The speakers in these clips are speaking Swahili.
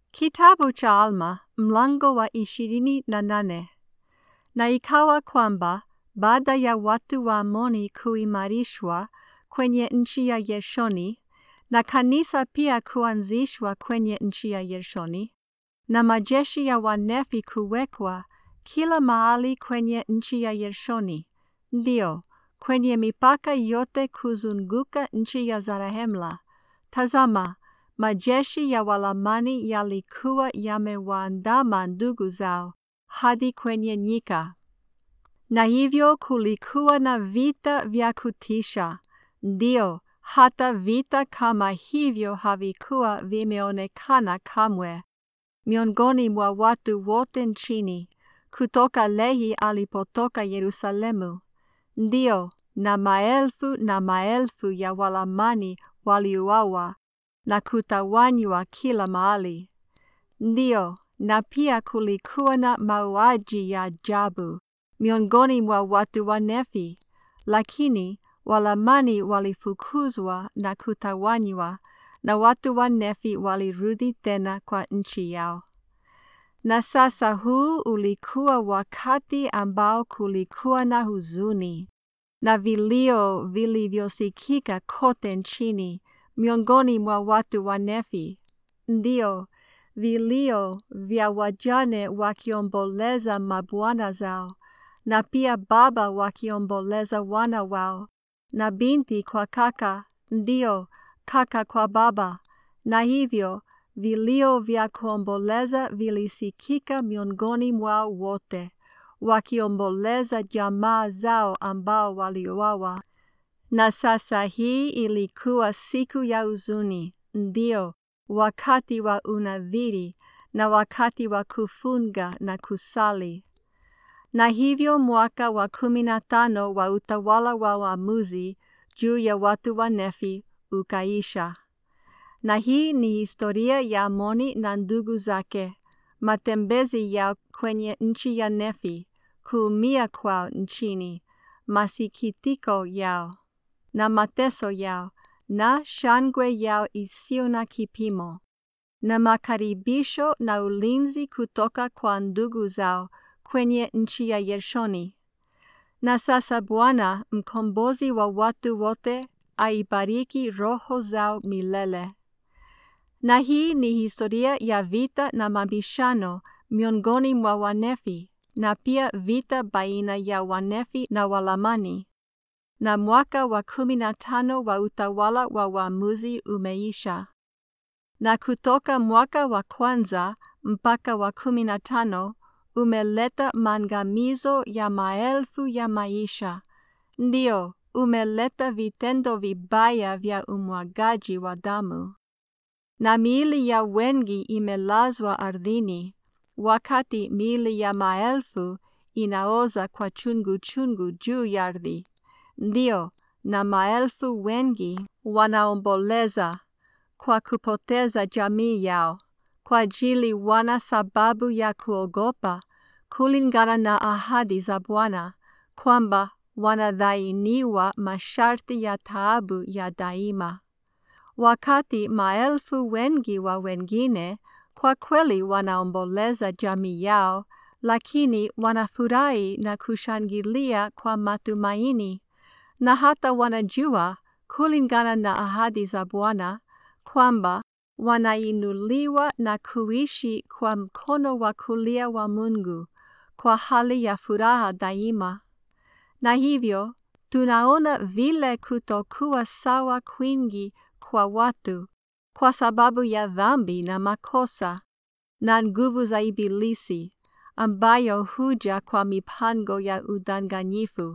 Kitabu cha Alma mlango wa 28. Na ikawa kwamba baada ya watu wa Amoni kuimarishwa kwenye nchi ya Gershoni, na kanisa pia kuanzishwa kwenye nchi ya Gershoni, na majeshi ya Wanefi kuwekwa kila mahali kwenye nchi ya Gershoni, ndio kwenye mipaka yote kuzunguka nchi ya Zarahemla, tazama, majeshi ya Walamani yalikuwa yamewaandama ndugu zao hadi kwenye nyika. Na hivyo kulikuwa na vita vya kutisha, ndio hata vita kama hivyo havikuwa vimeonekana kamwe miongoni mwa watu wote nchini, kutoka Lehi alipotoka Yerusalemu. Ndio, na maelfu ya Walamani waliuawa na kutawanywa kila mahali. Ndio, na pia kulikuwa na mauaji ya ajabu miongoni mwa watu wa Nefi, lakini Walamani walifukuzwa na kutawanywa, na watu wa Nefi walirudi tena kwa nchi yao. Na sasa huu ulikuwa wakati ambao kulikuwa na huzuni na vilio vilivyosikika kote nchini miongoni mwa watu wa Nefi. Ndio, vilio vya wajane wakiomboleza mabwana zao, na pia baba wakiomboleza wana wao, na binti kwa kaka, ndio kaka kwa baba, na hivyo vilio vya kuomboleza vilisikika miongoni mwao wote, wakiomboleza jamaa zao ambao waliuawa. Na sasa hii ilikuwa siku ya huzuni, ndio wakati wa unadhiri na wakati wa kufunga na kusali. Na hivyo mwaka wa 15 wa utawala wa waamuzi juu ya watu wa Nefi ukaisha. Na hii ni historia ya Amoni na ndugu zake, matembezi yao kwenye nchi ya Nefi, kuumia kwao nchini, masikitiko yao na mateso yao, na shangwe yao isiyo na kipimo, na makaribisho na ulinzi kutoka kwa ndugu zao kwenye nchi ya Gershoni. Na sasa Bwana, mkombozi wa watu wote, aibariki roho zao milele. Na hii ni historia ya vita na mabishano miongoni mwa Wanefi, na pia vita baina ya Wanefi na Walamani. Na mwaka wa 15 wa utawala wa waamuzi umeisha. Na kutoka mwaka wa kwanza mpaka wa 15 umeleta maangamizo ya maelfu ya maisha. Ndio, umeleta vitendo vibaya vya umwagaji wa damu. Na miili ya wengi imelazwa ardhini, wakati miili ya maelfu inaoza kwa chungu juu ya ardhi. Ndio, na maelfu wengi wanaomboleza kwa kupoteza jamii yao, kwa ajili wana sababu ya kuogopa kulingana na ahadi za Bwana, kwamba wanadhainiwa masharti ya taabu ya daima. Wakati maelfu wengi wa wengine kwa kweli wanaomboleza jamii yao, lakini wanafurahi na kushangilia kwa matumaini, na hata wanajua kulingana na ahadi za Bwana kwamba wanainuliwa na kuishi kwa mkono wa kulia wa Mungu kwa hali ya furaha daima. Na hivyo tunaona vile kutokuwa sawa kwingi kwa watu kwa sababu ya dhambi na makosa na nguvu za Ibilisi, ambayo huja kwa mipango ya udanganyifu,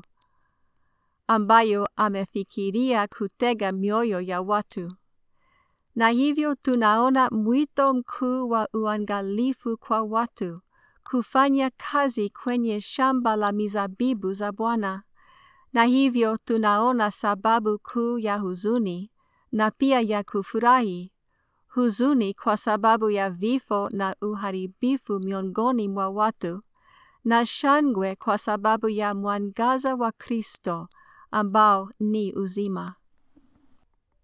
ambayo amefikiria kutega mioyo ya watu. Na hivyo tunaona mwito mkuu wa uangalifu kwa watu kufanya kazi kwenye shamba la mizabibu za Bwana. Na hivyo tunaona sababu kuu ya huzuni na pia ya kufurahi: huzuni kwa sababu ya vifo na uharibifu miongoni mwa watu, na shangwe kwa sababu ya mwangaza wa Kristo ambao ni uzima.